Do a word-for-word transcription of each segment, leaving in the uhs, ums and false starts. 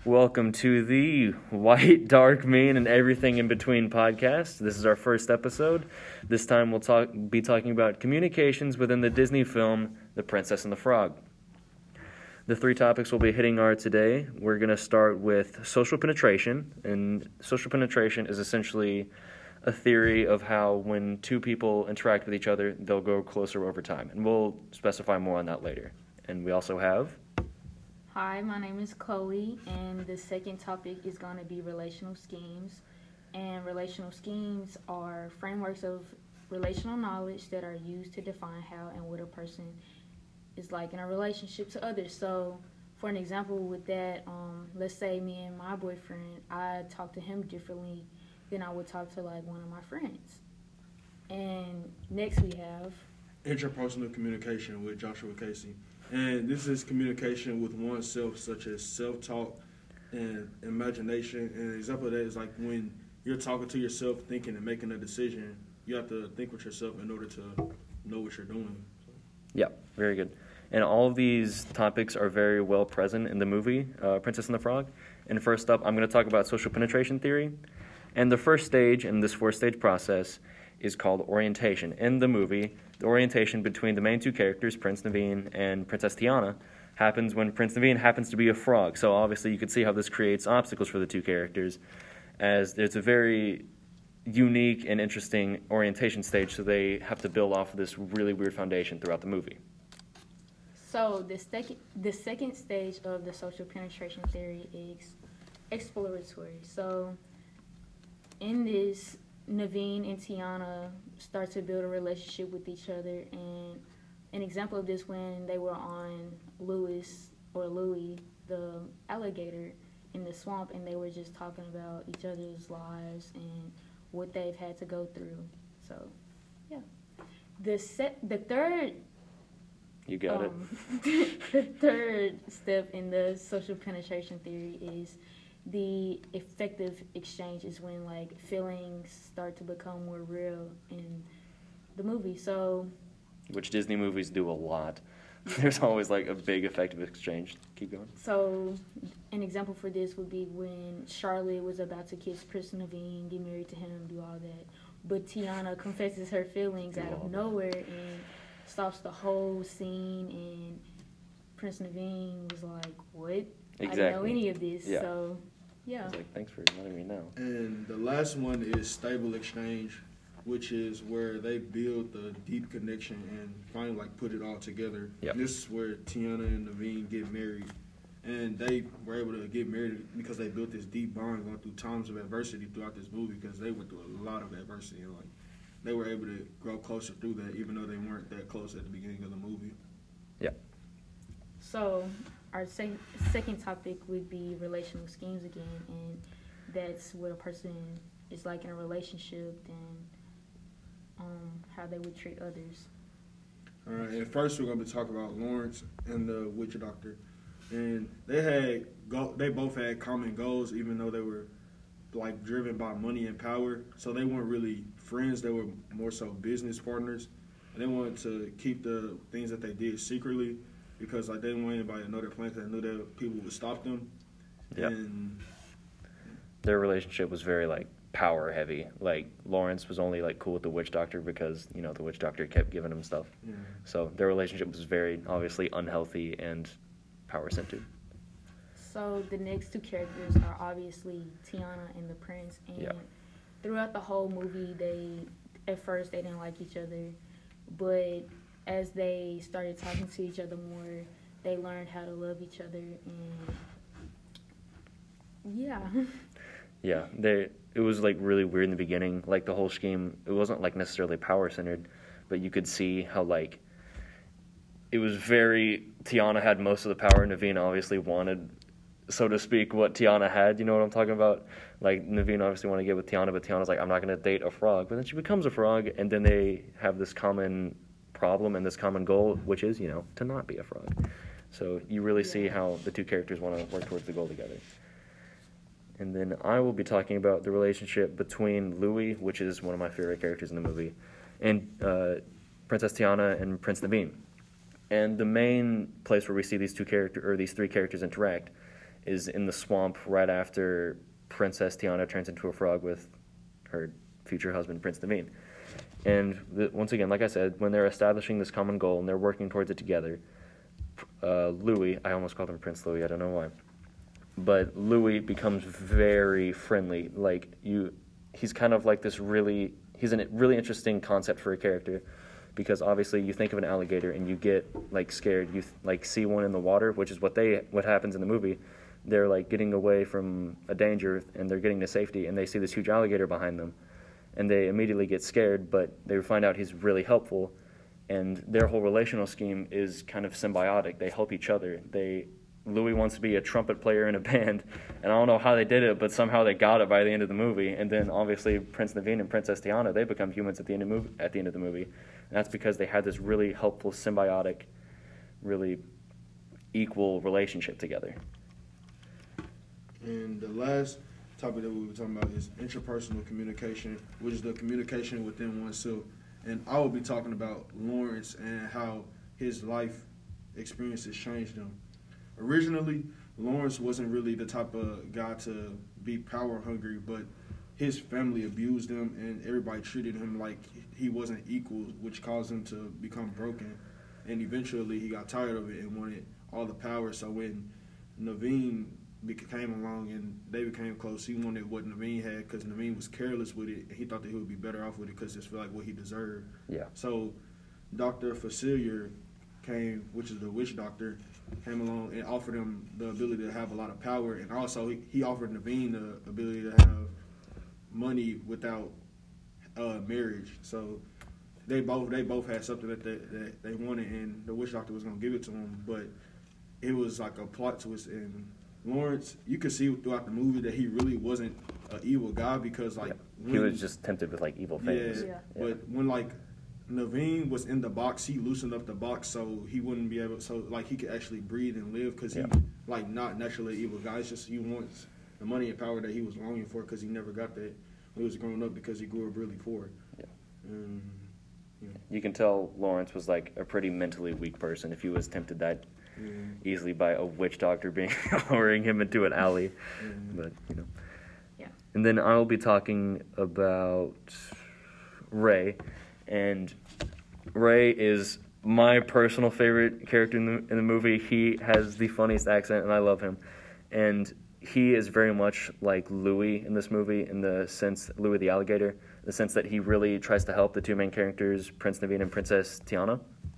Welcome to the White, Dark, Mean, and Everything in Between podcast. This is our first episode. This time we'll talk, be talking about communications within the Disney film The Princess and the Frog. The three topics we'll be hitting are today. We're going to start with social penetration, and social penetration is essentially a theory of how when two people interact with each other, they'll grow closer over time, and we'll specify more on that later. And we also have... Hi, my name is Chloe, and the second topic is going to be relational schemes. And relational schemes are frameworks of relational knowledge that are used to define how and what a person is like in a relationship to others. So, for an example with that, um, let's say me and my boyfriend, I talk to him differently than I would talk to like one of my friends. And next we have interpersonal communication with Joshua Casey. And this is communication with oneself, such as self-talk and imagination. And an example of that is like when you're talking to yourself, thinking and making a decision, you have to think with yourself in order to know what you're doing. So. Yeah, very good. And all of these topics are very well present in the movie, uh, Princess and the Frog. And first up, I'm going to talk about social penetration theory. And the first stage in this four-stage process is called orientation. In the movie, the orientation between the main two characters, Prince Naveen and Princess Tiana, happens when Prince Naveen happens to be a frog. So obviously you can see how this creates obstacles for the two characters, as there's a very unique and interesting orientation stage, so they have to build off of this really weird foundation throughout the movie. So the second, the second stage of the social penetration theory is exploratory. So in this, Naveen and Tiana start to build a relationship with each other, and an example of this when they were on Lewis or Louie, the alligator, in the swamp, and they were just talking about each other's lives and what they've had to go through. So, yeah. The set, the third. You got um, it. The third step in the social penetration theory is the effective exchange is when like feelings start to become more real in the movie. So, which Disney movies do a lot. There's always like a big effective exchange. Keep going. So, an example for this would be when Charlotte was about to kiss Prince Naveen, get married to him, do all that, but Tiana confesses her feelings do out of nowhere and stops the whole scene. And Prince Naveen was like, "What? Exactly. I didn't know any of this." Yeah. So. Yeah. I was like, thanks for letting me know. And the last one is stable exchange, which is where they build the deep connection and finally like put it all together. Yep. This is where Tiana and Naveen get married. And they were able to get married because they built this deep bond going through times of adversity throughout this movie, because they went through a lot of adversity, and like they were able to grow closer through that, even though they weren't that close at the beginning of the movie. Yeah. So our sec- second topic would be relational schemes again, and that's what a person is like in a relationship and um, how they would treat others. All right, and first we're going to be talking about Lawrence and the witch doctor. And they had go- they both had common goals, even though they were like driven by money and power. So they weren't really friends, they were more so business partners. And they wanted to keep the things that they did secretly, because like they didn't want anybody to know their plans. They knew that people would stop them. Yeah. And their relationship was very like power heavy. Like Lawrence was only like cool with the witch doctor because, you know, the witch doctor kept giving him stuff. yeah. So their relationship was very obviously unhealthy and power centered. So the next two characters are obviously Tiana and the prince, and Yeah. throughout the whole movie, they at first they didn't like each other, but as they started talking to each other more, they learned how to love each other, and yeah. Yeah, they it was like really weird in the beginning. Like the whole scheme, it wasn't like necessarily power centered, but you could see how like it was very Tiana had most of the power. Naveen obviously wanted, so to speak, what Tiana had. You know what I'm talking about? Like Naveen obviously wanted to get with Tiana, but Tiana's like, I'm not going to date a frog. But then she becomes a frog, and then they have this common problem and this common goal, which is, you know, to not be a frog. So you really see how the two characters want to work towards the goal together. And then I will be talking about the relationship between Louie, which is one of my favorite characters in the movie, and uh, Princess Tiana and Prince Naveen. And the main place where we see these two characters, or these three characters interact, is in the swamp right after Princess Tiana turns into a frog with her future husband, Prince Naveen. And the, once again, like I said, when they're establishing this common goal and they're working towards it together, uh, Louis, I almost called him Prince Louis, I don't know why, but Louis becomes very friendly. Like, you, he's kind of like this really, he's a really interesting concept for a character, because obviously you think of an alligator and you get like scared. You like see one in the water, which is what they what happens in the movie. They're like getting away from a danger and they're getting to safety, and they see this huge alligator behind them, and they immediately get scared. But they find out he's really helpful, and their whole relational scheme is kind of symbiotic. They help each other. They Louis wants to be a trumpet player in a band, and I don't know how they did it, but somehow they got it by the end of the movie. And then obviously Prince Naveen and Princess Tiana, they become humans at the end of movie, at the end of the movie, and that's because they had this really helpful, symbiotic, really equal relationship together. And the last topic that we were talking about is interpersonal communication, which is the communication within oneself. And I will be talking about Lawrence and how his life experiences changed him. Originally, Lawrence wasn't really the type of guy to be power hungry, but his family abused him and everybody treated him like he wasn't equal, which caused him to become broken. And eventually he got tired of it and wanted all the power. So when Naveen came along and they became close, he wanted what Naveen had, because Naveen was careless with it, and he thought that he would be better off with it because it's felt like what he deserved. Yeah. So Doctor Facilier came, which is the witch doctor, came along and offered him the ability to have a lot of power, and also he, he offered Naveen the ability to have money without uh, marriage. So they both they both had something that they, that they wanted, and the witch doctor was going to give it to him, but it was like a plot twist. And Lawrence, you could see throughout the movie that he really wasn't an evil guy, because like yeah. he was just tempted with like evil things. Yeah, Yeah. But Yeah. when like Naveen was in the box, he loosened up the box so he wouldn't be able, so like he could actually breathe and live, because he Yeah. like not naturally evil guy. It's just he wants the money and power that he was longing for, because he never got that when he was growing up, because he grew up really poor. Yeah. Um, yeah. You can tell Lawrence was like a pretty mentally weak person if he was tempted that Yeah. easily by a witch doctor being lowering him into an alley. Yeah. But you know. Yeah. And then I'll be talking about Ray, and Ray is my personal favorite character in the in the movie. He has the funniest accent, and I love him. And he is very much like Louis in this movie, in the sense, Louis the alligator, in the sense that he really tries to help the two main characters, Prince Naveen and Princess Tiana.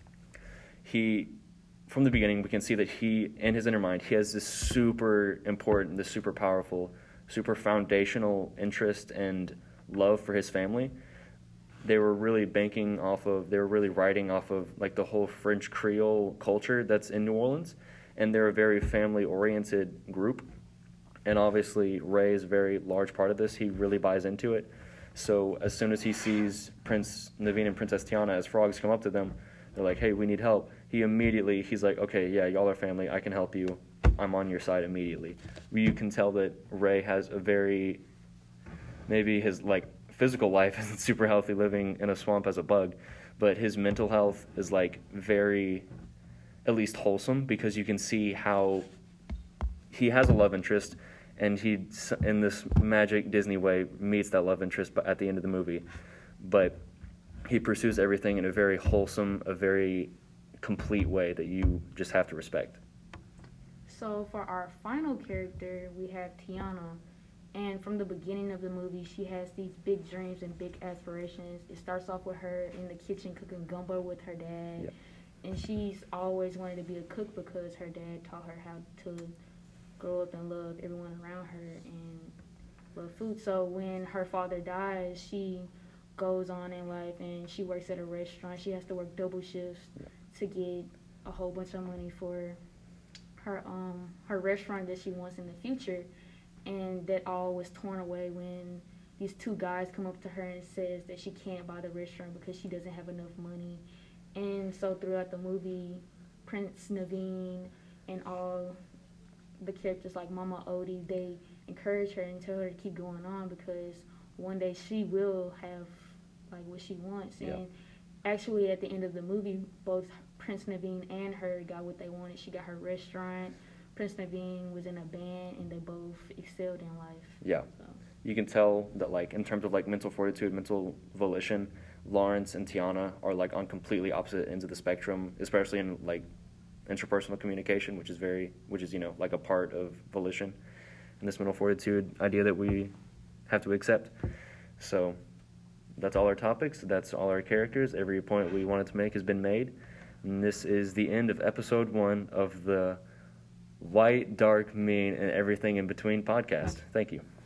He, from the beginning, we can see that he, in his inner mind, he has this super important, this super powerful, super foundational interest and love for his family. They were really banking off of, they were really riding off of like the whole French Creole culture that's in New Orleans, and they're a very family-oriented group. And obviously, Ray is a very large part of this. He really buys into it. So as soon as he sees Prince Naveen and Princess Tiana as frogs come up to them, they're like, hey, we need help. He immediately, he's like, okay, yeah, y'all are family. I can help you. I'm on your side immediately. You can tell that Ray has a very, maybe his like physical life isn't super healthy, living in a swamp as a bug, but his mental health is like very, at least wholesome, because you can see how he has a love interest, and he, in this magic Disney way, meets that love interest at the end of the movie. But he pursues everything in a very wholesome, a very complete way that you just have to respect. So for our final character, we have Tiana. And from the beginning of the movie, she has these big dreams and big aspirations. It starts off with her in the kitchen cooking gumbo with her dad. Yep. And she's always wanted to be a cook because her dad taught her how to grow up and love everyone around her and love food. So when her father dies, she goes on in life and she works at a restaurant. She has to work double shifts to get a whole bunch of money for her um her restaurant that she wants in the future. And that all was torn away when these two guys come up to her and says that she can't buy the restaurant because she doesn't have enough money. And so throughout the movie, Prince Naveen and all the characters like Mama Odie, they encourage her and tell her to keep going on, because one day she will have like what she wants. Yeah. And actually at the end of the movie, both Prince Naveen and her got what they wanted. She got her restaurant. Prince Naveen was in a band, and they both excelled in life. Yeah. So. You can tell that, like, in terms of, like, mental fortitude, mental volition, Lawrence and Tiana are, like, on completely opposite ends of the spectrum, especially in, like, interpersonal communication, which is very, which is, you know, like a part of volition and this mental fortitude idea that we have to accept. So that's all our topics. That's all our characters. Every point we wanted to make has been made. And this is the end of episode one of the White, Dark, Mean, and Everything in Between podcast. Thank you.